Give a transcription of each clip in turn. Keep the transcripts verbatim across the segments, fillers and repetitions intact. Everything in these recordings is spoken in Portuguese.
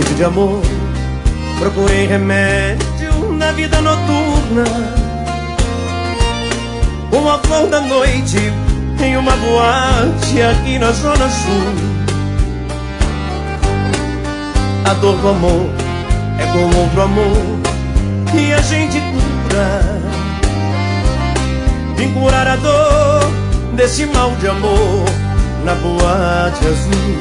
noite de amor, procurei remédio na vida noturna. Uma flor da noite em uma boate aqui na Zona Sul. A dor do amor é com outro amor que a gente cura. Vim curar a dor desse mal de amor na boate azul.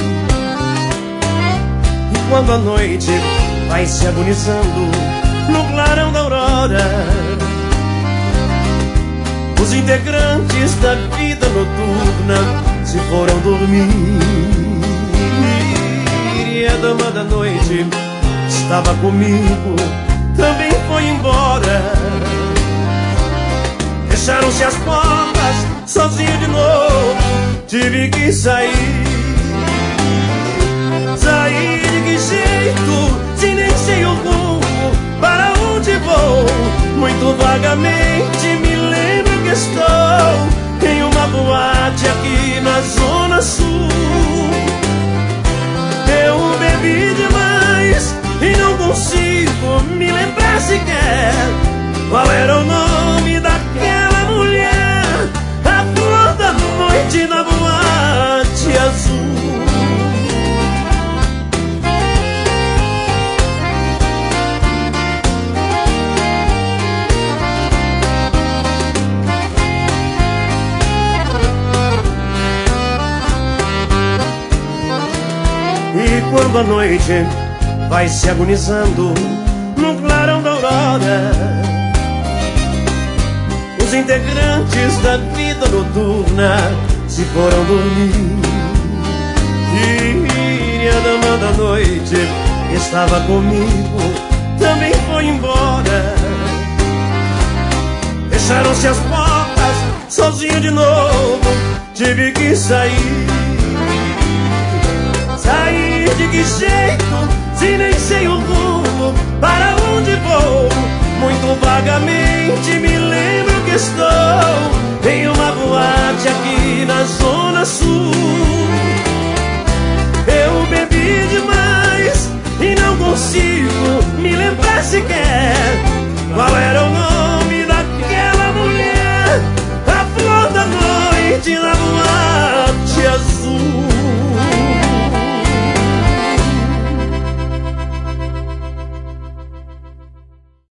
E quando a noite vai se agonizando no clarão da aurora, os integrantes da vida noturna se foram dormir. E a dama da noite estava comigo, também foi embora. Fecharam-se as portas, sozinho de novo, tive que sair. Sair de que jeito, se nem sei o rumo, para onde vou? Muito vagamente me lembro que estou em uma boate aqui na Zona Sul. Eu bebi demais e não consigo me lembrar sequer qual era o nome daquela mulher, a flor da noite na boate azul. E quando a noite vai se agonizando no clarão da aurora, os integrantes da vida noturna se foram dormir. E a dama da noite que estava comigo também foi embora. Fecharam-se as portas, sozinho de novo, tive que sair. Sair de que jeito, se nem sei o rumo, para onde vou? Muito vagamente me lembro que estou em uma boate aqui na Zona Sul. Eu bebi demais e não consigo me lembrar sequer